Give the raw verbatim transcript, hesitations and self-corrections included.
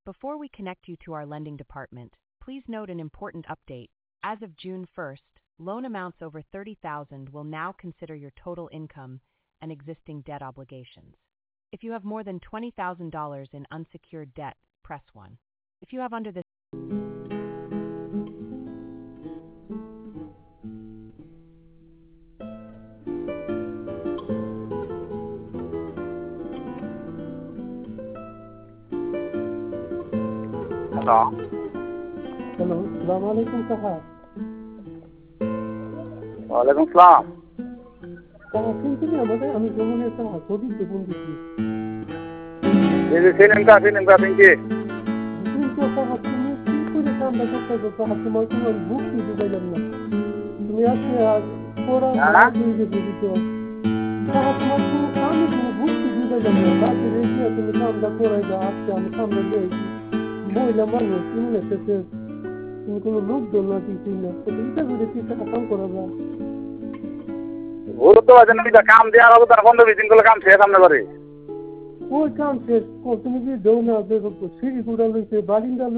Before we connect you to our lending department, please note an important update. As of June first, loan amounts over thirty thousand dollars will now consider your total income and existing debt obligations. If you have more than twenty thousand dollars in unsecured debt, press one. If you have under this hello hello, সালাম আলাইকুম কাকা। ওয়ালাইকুম সালাম। কাকা শুনছিলেন আমাদের? আমি জমুনের কাকা সদীপকে ফোন দিচ্ছি। এই যে সিনেম কা সিনেম কা পিনছি কিন্তু কাকা তুমি কি করে কামটা করতেছো কাকা? তোমার কোনো বুদ্ধি বুঝাইলাম না। তুমি আজকে আজ পড়া হ্যাঁ? হয়ে গেছে দিতে কাকা, তোমার কোনো কামে কোনো বুদ্ধি বুঝাইলাম না। রাতে রেখে তুমি কামটা করাই দাও। আজকে আমি সামনে দিয়েছি মহিলা মানুষ তুমি এসেছে, তুমি কোনো লোক দল না কিছু না, এটা করে কি টাকা কাম করা যায়? ভুল তো আছে না, কাম দেওয়ার হবে তার পনেরো বিশ দিন করলে কাম শেষ সামনে পারে। ওই কাম শেষ তুমি কি দেও না? সিঁড়ি কুড়া লইছে, বারিন্দা